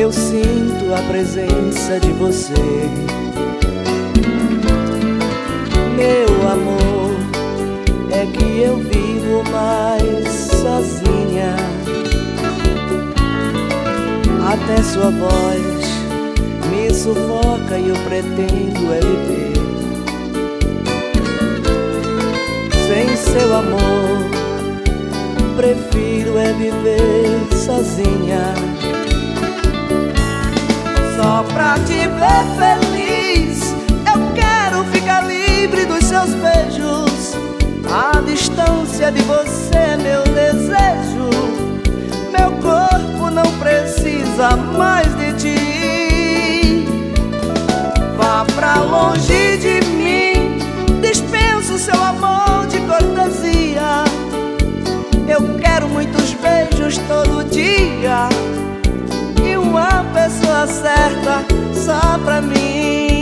eu sinto a presença de você. Meu amor, é que eu vivo mais sozinha. Até sua voz me sufoca e eu pretendo é viver sem seu amor. Prefiro é viver sozinha. Só pra te ver feliz, eu quero ficar livre dos seus beijos. A distância de você é meu desejo. Meu corpo não precisa mais de ti. Vá pra longe de mim, dispenso seu amor de cortesia. Eu quero muitos beijos todo dia e uma pessoa certa só pra mim.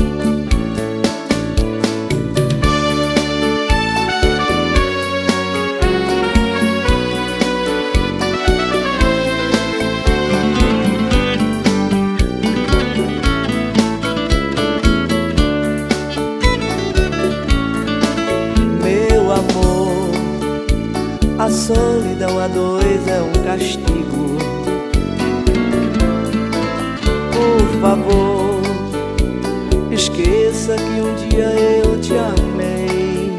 Meu amor, a solidão a dois é um castigo. Por favor, esqueça que um dia eu te amei.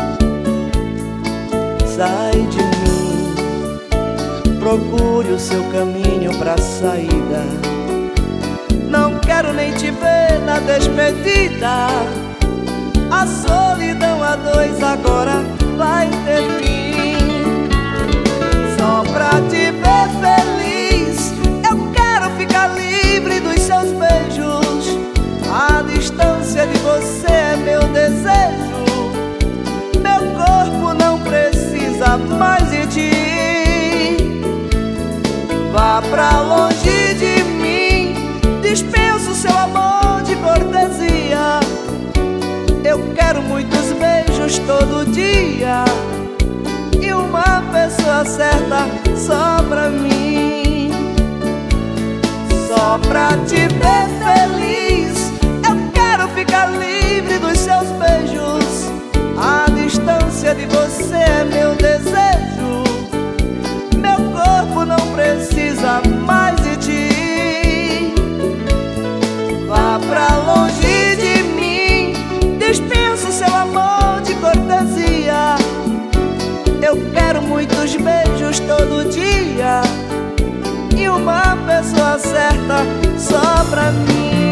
Sai de mim, procure o seu caminho pra saída. Não quero nem te ver na despedida. A solidão a dois agora vai ter fim. Só pra te ver feliz, eu quero ficar livre dos seus beijos. A distância de você é meu desejo. Meu corpo não precisa mais de ti. Vá pra longe de mim, dispenso seu amor de cortesia. Eu quero muitos beijos todo dia e uma pessoa certa só pra mim. Só pra te ver feliz, eu quero ficar livre dos seus beijos. A distância de você é meu desejo. Meu corpo não precisa mais de ti. Vá pra longe de mim, dispenso seu amor de cortesia. Eu quero muitos beijos todo dia e uma pessoa certa só pra mim.